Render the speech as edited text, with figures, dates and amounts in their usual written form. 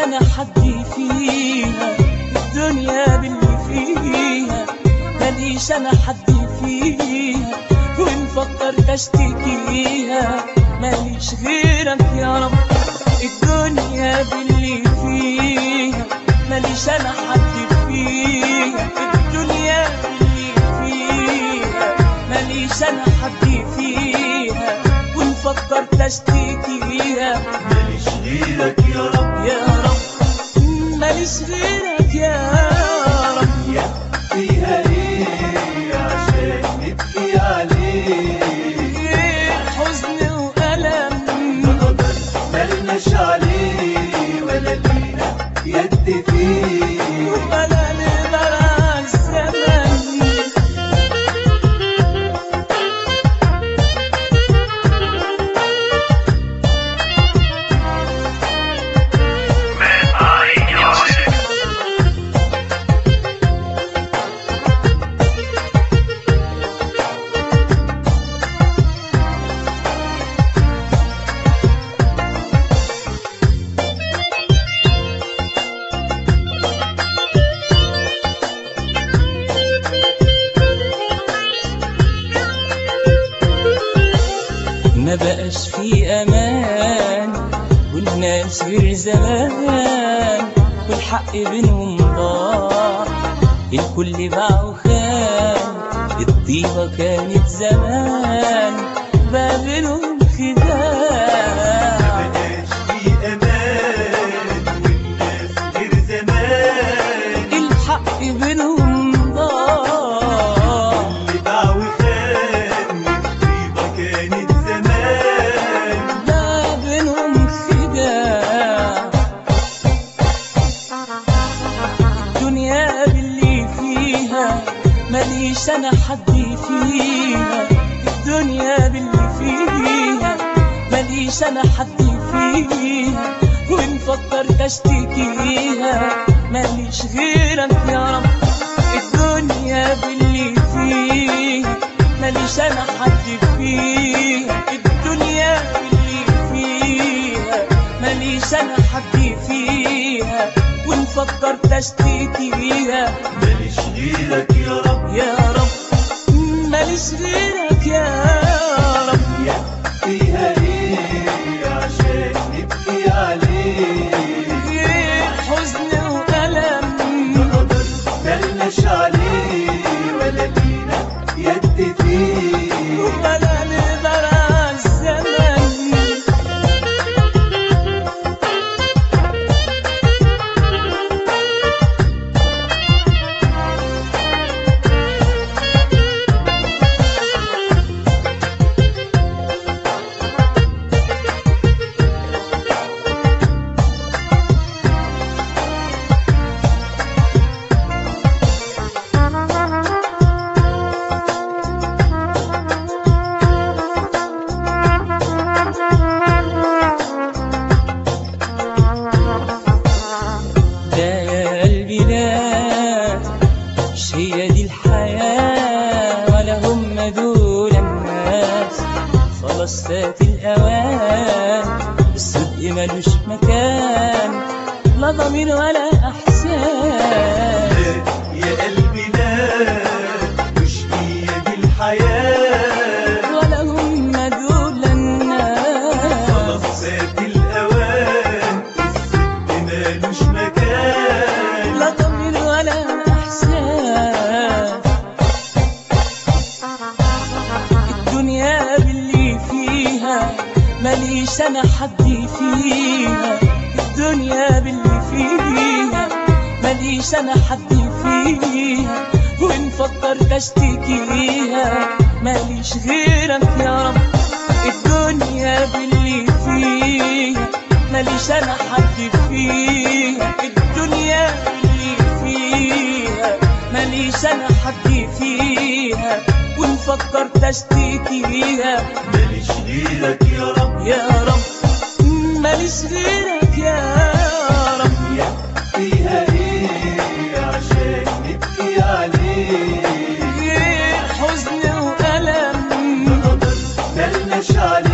انا حد فيها، الدنيا باللي فيها ماليش انا حد فيها، وان فكرت اشتكيها ماليش غيرك يا رب. الدنيا باللي فيها ماليش انا حد فيها، الدنيا باللي فيها ماليش انا حد فيها، وان فكرت اشتكيها ماليش غيرك يا رب يا رب، ماليش غيرك يا رب. فيها ايه عشان نبكي عليه؟ حزن وألم قدر ملناش عليه ولا لينا يد فيه، ولا نقدر على الزمن. ما بقاش في امان والناس غير زمان، والحق بينهم ضاع الكل باع وخان، الطيبة كانت زمان بقى بينهم خداع. ما بقاش في امان والناس غير زمان، الحق بينهم ضاع اللي باع وخان الطيبة كانت زمان بقى بينهم خداع. الدنيا باللي فيها ماليش انا حد فيها، الدنيا باللي فيها ماليش انا حد فيها، وان فكرت اشتكيها ماليش غيرك يا رب. الدنيا باللي فيها ماليش انا حد فيها، الدنيا باللي فيها ماليش انا حد فيها، وان فكرت اشتكيها ماليش غيرك يا رب يا رب، ماليش غيرك يا رب. فيها ايه عشان نبكي عليه؟ حزن وألم قدر ملناش عليه ولا لينا يد فيه، ولا نقدر على الزمن. مش هي دي الحياة ولا هم دول الناس، خلاص فات الأوان، الصدق ملوش مكان لا ضمير ولا إحسان. يا قلبي لا مش هي دي الحياة ولا هم دول الناس، خلاص فات الأوان، الصدق مالوش مكان لا ضمير ولا إحسان. الدنيا باللي فيها ماليش أنا حد فيها، الدنيا باللي فيها ماليش أنا حد فيها، وإن فكرت أشتكيها ماليش غيرك يا رب. الدنيا باللي فيها ماليش أنا حد فيها، الدنيا باللي فيها ماليش أنا حد فيها، وإن فكرت أشتكيها ماليش غيرك يا رب يا رب، ماليش غيرك يا رب. فيها ايه عشان نبكي عليه؟ حزن وألم قدر ملناش عليه